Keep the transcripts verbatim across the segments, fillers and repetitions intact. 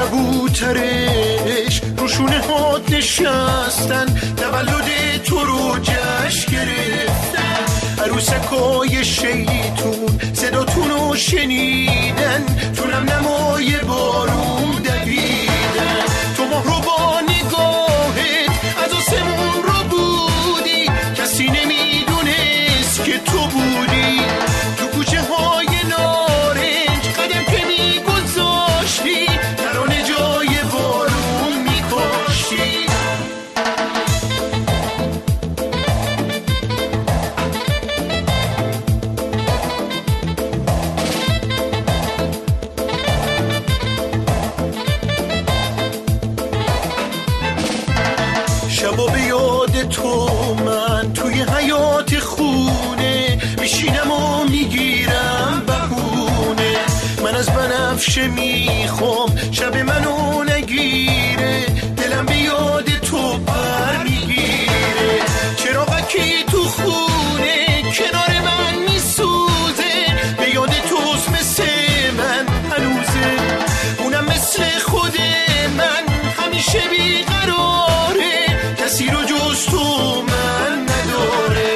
کبوترش روشونه هات نشستن، تولد تو رو جشن گرفتن. عروسکای شیطون صداتون رو شنیدن، تو نم نمای بارون دویدن. تو ماه رو با نگاهت از آسمون رو بودی، کسی نمیدونست که تو بودی. تو کوچه های نارنج قدم که میگذاشتی، ترانه جای بارون میکاشتی. شبا به یاد تو من توی حیات خونه میشینم و میگیرم بهونه. من از بنفشه میخوام شب منو نگیره، دلم به یاد تو بر میگیره. چراغکی تو خونه کنار من میسوزه، به یاد توست مثل من هنوزه. اونم مثل خود من همیشه بیقراره، کسی رو جز تو من نداره.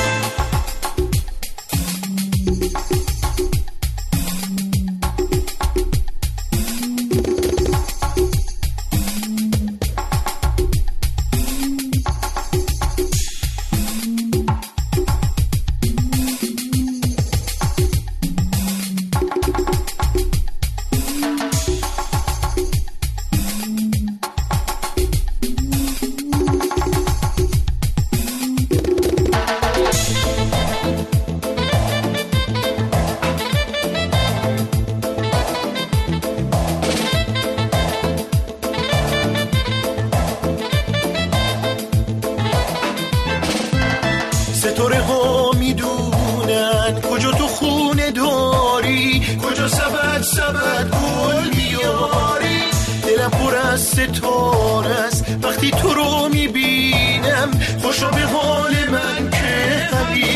ستاره ها میدونن کجا تو خونه داری، کجا سبد سبد گل میاری. دلم پر از ستاره است وقتی تو رو میبینم، خوشا به حال من که قبیل.